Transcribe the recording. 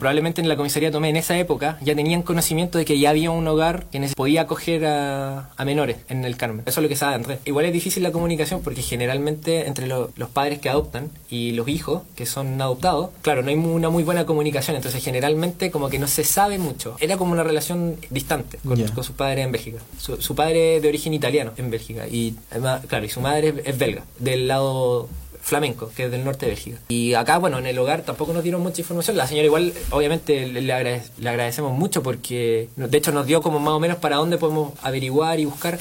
Probablemente en la comisaría Tomé en esa época ya tenían conocimiento de que ya había un hogar que podía acoger a menores en el Carmen. Eso es lo que sabe Andrés. Igual es difícil la comunicación porque generalmente entre los padres que adoptan y los hijos que son adoptados, claro, no hay una muy buena comunicación, entonces generalmente como que no se sabe mucho. Era como una relación distante con sus padres en Bélgica. Su padre es de origen italiano en Bélgica y además, claro, y su madre es belga, del lado flamenco, que es del norte de Bélgica. Y acá, bueno, en el hogar tampoco nos dieron mucha información. La señora igual, obviamente, le agradecemos mucho porque, de hecho, nos dio como más o menos para dónde podemos averiguar y buscar.